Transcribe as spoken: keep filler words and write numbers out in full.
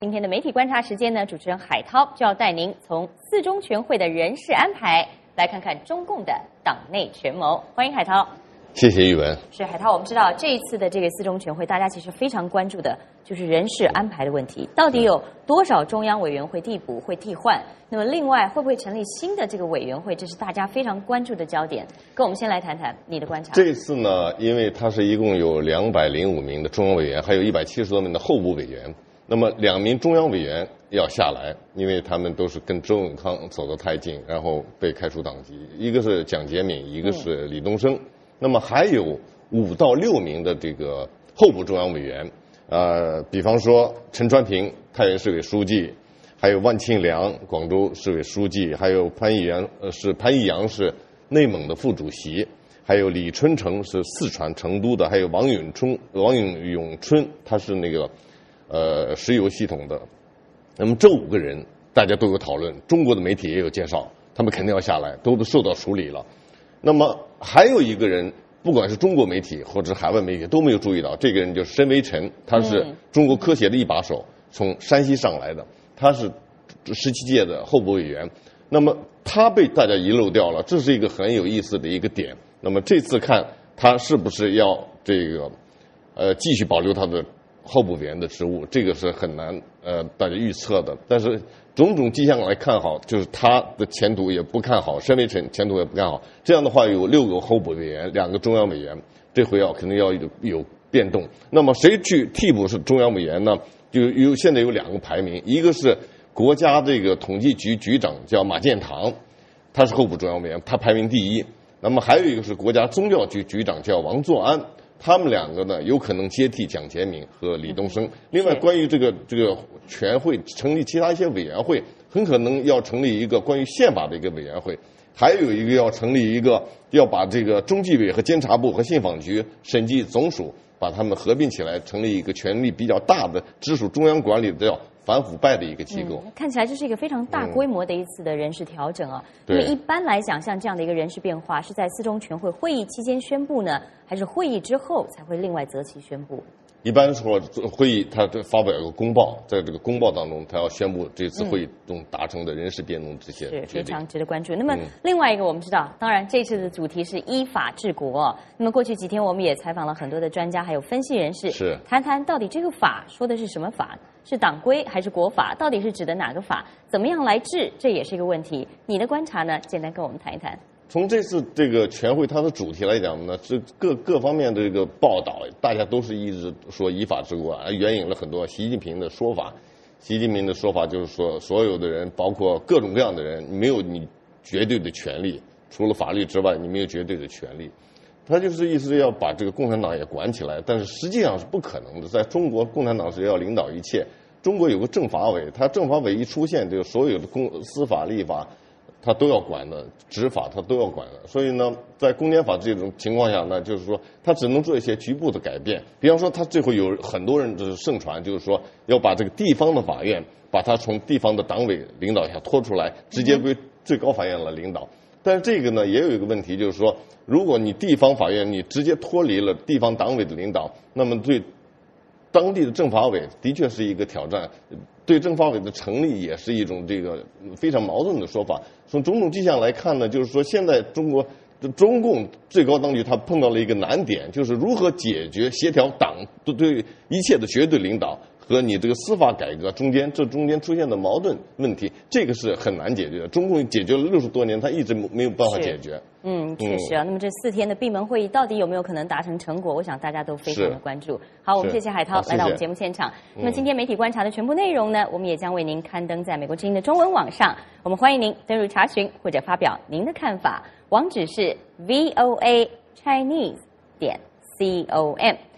今天的媒体观察时间呢，主持人海涛就要带您从四中全会的人事安排来看看中共的党内权谋。欢迎海涛。 谢谢玉文。 是海涛，我们知道这一次的这个四中全会，大家其实非常关注的就是人事安排的问题，到底有多少中央委员会替补会替换？那么另外会不会成立新的这个委员会？这是大家非常关注的焦点。跟我们先来谈谈你的观察。 这一次呢，因为它是一共有两百零五名的中央委员，还有一百七十多名的候补委员。那么两名中央委员要下来，因为他们都是跟周永康走得太近，然后被开除党籍。一个是蒋洁敏，一个是李东生。嗯、那么还有五到六名的这个候补中央委员，呃，比方说陈传平，太原市委书记，还有万庆良，广州市委书记，还有潘毅阳，呃，是潘毅阳是内蒙的副主席，还有李春成是四川成都的，还有王永春，王永永春他是那个。呃，石油系统的，那么这五个人大家都有讨论，中国的媒体也有介绍，他们肯定要下来，都受到处理了。那么还有一个人，不管是中国媒体或者海外媒体都没有注意到，这个人就是申维辰，他是中国科协的一把手，从山西上来的，他是十七届的候补委员。那么他被大家遗漏掉了，这是一个很有意思的一个点。那么这次看他是不是要这个呃继续保留他的候补委员的职务，这个是很难呃大家预测的。但是种种迹象来看好，就是他的前途也不看好，申维辰前途也不看好。这样的话，有六个候补委员，两个中央委员，这回要肯定要有有变动。那么谁去替补是中央委员呢？就有现在有两个排名，一个是国家这个统计局局长叫马建堂，他是候补中央委员，他排名第一。那么还有一个是国家宗教局局长叫王作安。他们两个呢，有可能接替蒋洁敏和李东生。另外，关于这个这个全会成立其他一些委员会，很可能要成立一个关于宪法的一个委员会，还有一个要成立一个要把这个中纪委和监察部和信访局、审计总署把他们合并起来，成立一个权力比较大的、直属中央管理的叫反腐败的一个机构。 嗯、看起来这是一个非常大规模的一次的人事调整啊。 嗯、 那么一般来讲，像这样的一个人事变化，是在四中全会会议期间宣布呢，还是会议之后才会另外择期宣布？ 一般说，会议他发表一个公报，在这个公报当中，他要宣布这次会议中达成的人事变动这些决定， 是非常值得关注。那么另外一个，我们知道，当然这次的主题是依法治国。那么过去几天，我们也采访了很多的专家还有分析人士， 是谈谈到底这个法说的是什么法，是党规还是国法？到底是指的哪个法？怎么样来治？这也是一个问题。你的观察呢？简单跟我们谈一谈。 从这次这个全会它的主题来讲呢，是各各方面的这个报道，大家都是一直说依法治国，而援引了很多习近平的说法。习近平的说法就是说，所有的人，包括各种各样的人，没有你绝对的权利，除了法律之外，你没有绝对的权利。他就是意思要把这个共产党也管起来，但是实际上是不可能的。在中国，共产党是要领导一切。中国有个政法委，他政法委一出现，就所有的公司法、立法。他都要管的，执法他都要管的，所以呢，在公检法这种情况下呢，就是说他只能做一些局部的改变。比方说，他这回有很多人就是盛传，就是说要把这个地方的法院，把它从地方的党委领导下拖出来，直接归最高法院来领导。但是这个呢，也有一个问题，就是说，如果你地方法院你直接脱离了地方党委的领导，那么对当地的政法委的确是一个挑战，对政法委的成立也是一种这个非常矛盾的说法。从种种迹象来看呢，就是说现在中国中共最高当局他碰到了一个难点，就是如何解决协调党对一切的绝对领导和你这个司法改革中间这中间出现的矛盾问题，这个是很难解决的。中共解决了六十多年，他一直没有办法解决。 嗯，确实啊。嗯、那么这四天的闭门会议到底有没有可能达成成果？我想大家都非常的关注。好，我们谢谢海涛来到我们节目现场。那么今天媒体观察的全部内容呢，我们也将为您刊登在美国之音的中文网上。我们欢迎您登入查询或者发表您的看法，网址是 V O A Chinese 点 C O M。